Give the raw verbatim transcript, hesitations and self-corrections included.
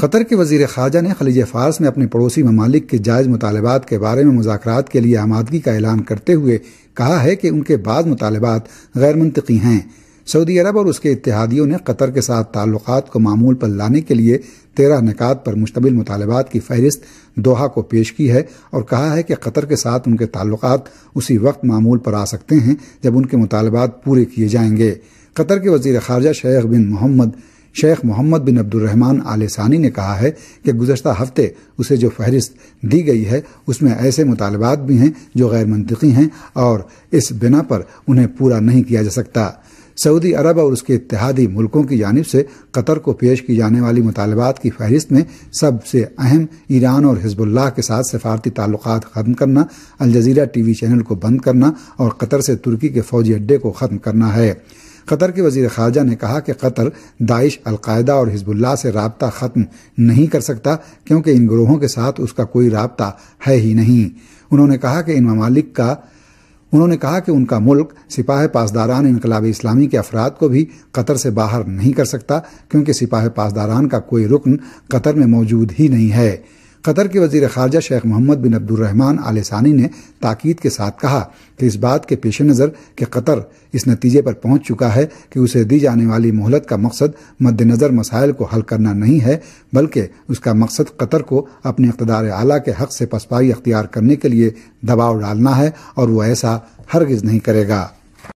قطر کے وزیر خارجہ نے خلیج فارس میں اپنے پڑوسی ممالک کے جائز مطالبات کے بارے میں مذاکرات کے لیے آمادگی کا اعلان کرتے ہوئے کہا ہے کہ ان کے بعض مطالبات غیر منطقی ہیں۔ سعودی عرب اور اس کے اتحادیوں نے قطر کے ساتھ تعلقات کو معمول پر لانے کے لیے تیرہ نکات پر مشتمل مطالبات کی فہرست دوحہ کو پیش کی ہے اور کہا ہے کہ قطر کے ساتھ ان کے تعلقات اسی وقت معمول پر آ سکتے ہیں جب ان کے مطالبات پورے کیے جائیں گے۔ قطر کے وزیر خارجہ شیخ بن محمد شیخ محمد بن عبد الرحمن آل ثانی نے کہا ہے کہ گزشتہ ہفتے اسے جو فہرست دی گئی ہے اس میں ایسے مطالبات بھی ہیں جو غیر منطقی ہیں اور اس بنا پر انہیں پورا نہیں کیا جا سکتا۔ سعودی عرب اور اس کے اتحادی ملکوں کی جانب سے قطر کو پیش کی جانے والی مطالبات کی فہرست میں سب سے اہم ایران اور حزب اللہ کے ساتھ سفارتی تعلقات ختم کرنا، الجزیرہ ٹی وی چینل کو بند کرنا اور قطر سے ترکی کے فوجی اڈے کو ختم کرنا ہے۔ قطر کے وزیر خارجہ نے کہا کہ قطر داعش، القاعدہ اور حزب اللہ سے رابطہ ختم نہیں کر سکتا کیونکہ ان گروہوں کے ساتھ اس کا کوئی رابطہ ہے ہی نہیں۔ انہوں نے کہا کہ ان ممالک کا انہوں نے کہا کہ ان کا ملک سپاہ پاسداران انقلاب اسلامی کے افراد کو بھی قطر سے باہر نہیں کر سکتا کیونکہ سپاہ پاسداران کا کوئی رکن قطر میں موجود ہی نہیں ہے۔ قطر کے وزیر خارجہ شیخ محمد بن عبد الرحمن آل ثانی نے تاکید کے ساتھ کہا کہ اس بات کے پیش نظر کہ قطر اس نتیجے پر پہنچ چکا ہے کہ اسے دی جانے والی مہلت کا مقصد مد نظر مسائل کو حل کرنا نہیں ہے بلکہ اس کا مقصد قطر کو اپنے اقتدار اعلیٰ کے حق سے پسپائی اختیار کرنے کے لیے دباؤ ڈالنا ہے اور وہ ایسا ہرگز نہیں کرے گا۔